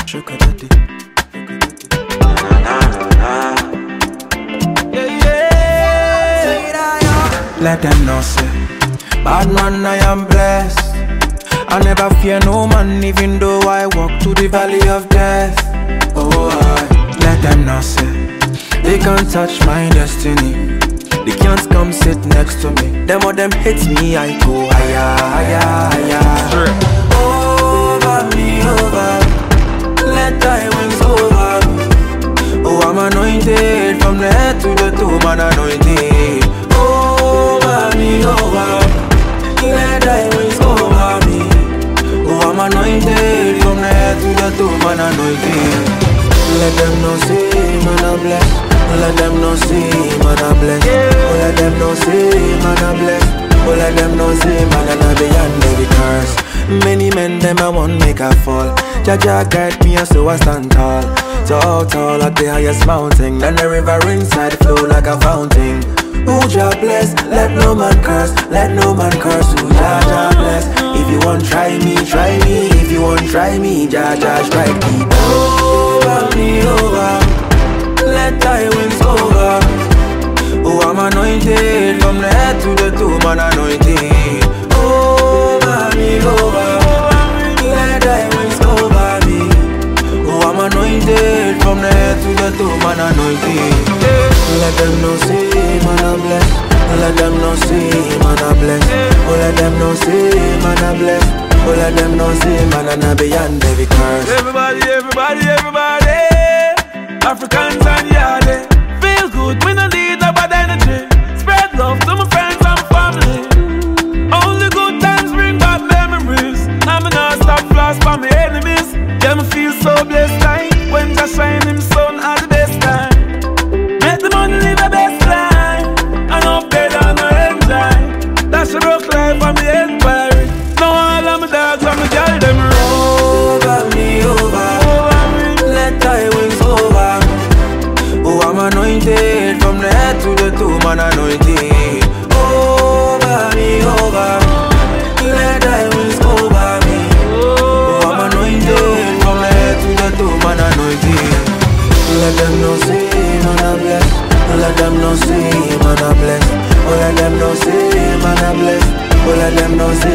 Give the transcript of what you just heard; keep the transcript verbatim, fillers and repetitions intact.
Chukadati. Let them know say bad man I am blessed. I never fear no man even though I walk through the valley of death. Oh I let them know say they can't touch my destiny. They can't come sit next to me. Them or them hits me I go higher, higher, higher. Over me, over. Let thy wings over me. Oh I'm anointed from the head to the toe, man anointed. Over me, over. Let thy wings over me. Oh, I'm anointed from the head to the toe, man anointed. Let them know say, man I bless. Let them know say, man I bless. Oh, let them know say, man I bless. Oh, let them know say, man I beyond every curse. Many men them I want make a fall. Jaja guide me and so I stand tall. So tall at the highest mountain. Then the river inside flow like a fountain. Who Jah bless, let no man curse, let no man curse. Who Jah Jah bless. If you want try me, try me. If you want try me, Jah Jah strike me. Over me, over. Let thy wings over. Oh, I'm anointed from the head to the toe, man anointed. Over me, over. Let thy wings over me. Oh, I'm anointed from the head to the toe, man anointed. Let them know say, man I bless. Let them know say, man I bless. Oh, let them know say, man I bless. Oh, let them know say, man I beyond every curse. Everybody, everybody, everybody. Africans and Yardie. Feel good, we no need no bad energy. Spread love to my friends and family. Only good times bring back memories. Now me not stop flash for my enemies. Yeah, me feel so blessed like when Jah shine him sun at the best time. Make the money live the best life. And up there down no enjoy. That's a rock life for me empire. Now all of my dogs and my girl them roll. Over me, over. Over me. Let thy wings over. Oh, I'm anointed from the head to the toe, man anointed. Over me, over. Let thy wings over me. Oh, I'm anointed from the head to the toe, man anointed. Let them know say, man I bless. Let them know say, man I bless. Oh, let them know say, man I bless. Oh, let them know say,